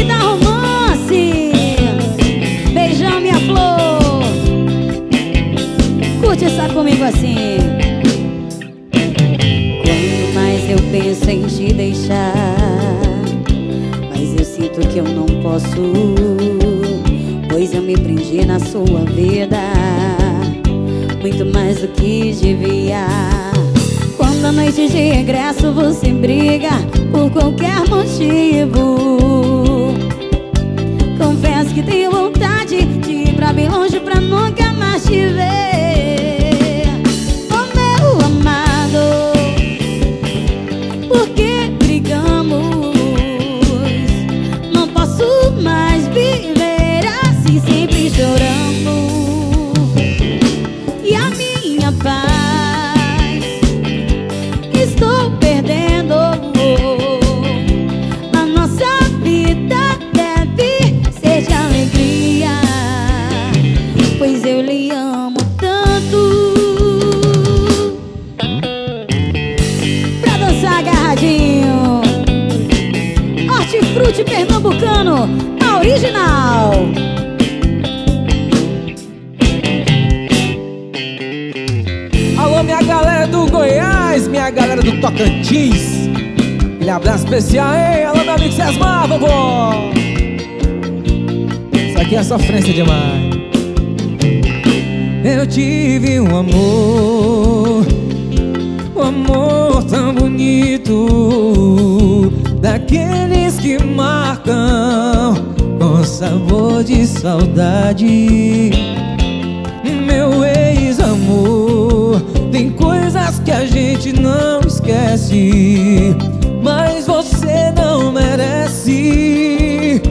que dá romance. Beijão, minha flor. Curte essa comigo assim. Quanto mais eu penso em te deixar, mas eu sinto que eu não posso, pois eu me prendi na sua vida muito mais do que devia. Quando à noite de regresso você briga por qualquer motivo, confesso que tenho vontade de ir pra bem longe pra nunca mais te ver. Oh meu amado, por que brigamos? Não posso mais viver assim, sempre chorando. E a minha paz estou perdendo. A nossa vida deve ser de alegria, pois eu lhe amo tanto. Pra dançar agarradinho, Hortifruti Pernambucano, a original. Alô, minha galera do Goiás, minha galera do Tocantins, aquele abraço especial, hein? Alô, meu amigo Sesmar, vovô. Isso aqui é sofrência demais. Eu tive um amor tão bonito, daqueles que marcam com sabor de saudade. Meu ex-amor, tem coisas que a gente não esquece, mas você não merece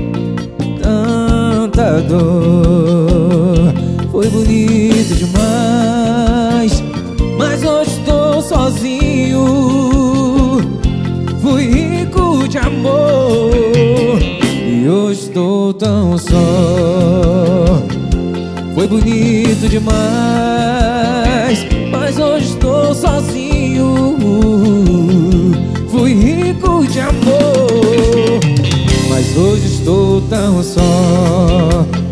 tanta dor. Foi bonito demais, mas hoje estou sozinho. Fui rico de amor e hoje estou tão só. Foi bonito demais, mas hoje estou sozinho. Fui rico de amor, mas hoje estou tão só.